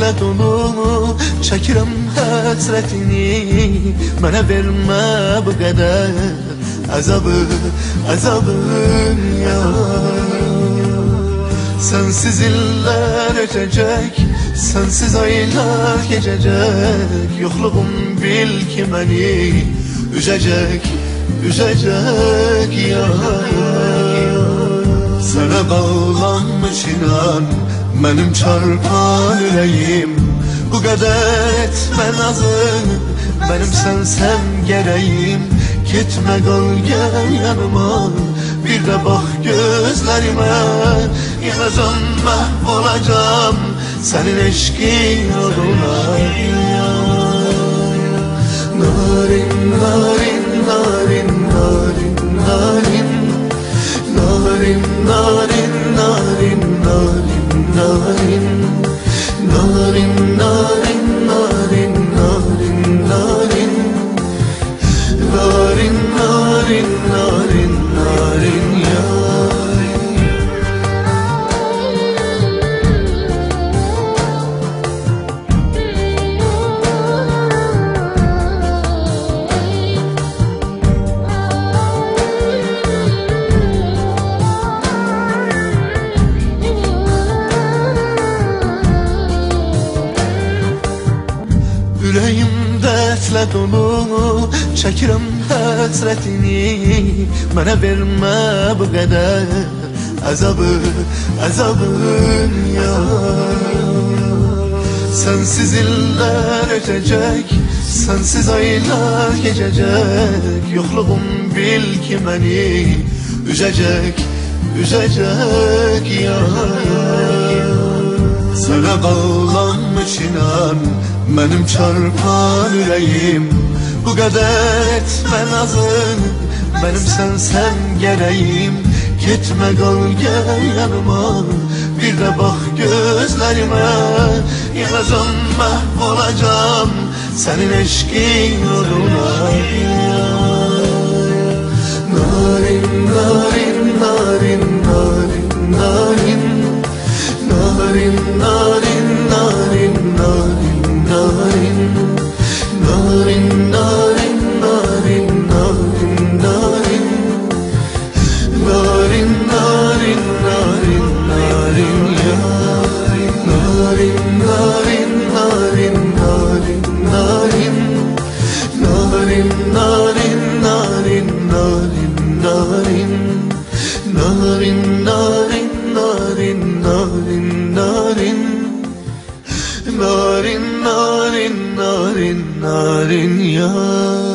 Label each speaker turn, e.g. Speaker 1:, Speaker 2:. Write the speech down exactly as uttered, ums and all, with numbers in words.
Speaker 1: dərdlə dolu çəkirəm həsrətini. Mənə vermə bu qədər əzabı, əzabı ya. Sensiz iller ötecek, sensiz aylar geçecek. Yokluğum bil ki beni üzecek, üzecek ya. Sana bağlanmış inan benim çarpan yüreğim. Bu kadar etme nazı benim sensem gereğim. Gitme kal gel yanıma, bir de bak gözlerime. Yılacağım mahvolacağım senin eşkin yoluna. Narin, narin, narin, narin, narin. Narin, narin, narin, narin, narin. Narin, narin, narin, narin, narin. Narin, narin, narin, narin ya. Yüreğim dərdlə dolu çəkirəm həsrətini. Mənə vermə bu qədər əzabı, əzabın ya. Sensiz iller ötecek, sensiz aylar geçecek. Yokluğum bil ki beni üzecek, üzecek ya. Sana bağlanmış inan benim çarpan yüreğim. Bu kadar etme nazın benim sensem gereğim. Gitme kal gel yanıma, bir de bak gözlerime. Yılacağım mahvolacağım senin eşkin yoluna. Narin, narin, narin, narin, narin. Narin, narin, narin, narin, narin. Narin, narin, narin, narin, narin. Narin, narin, narin, narin ya. Narin, narin, narin, narin, narin. Narin, narin, narin, narin, narin. Narin, narin, narin, narin, narin. Narin, narin, narin, narin ya.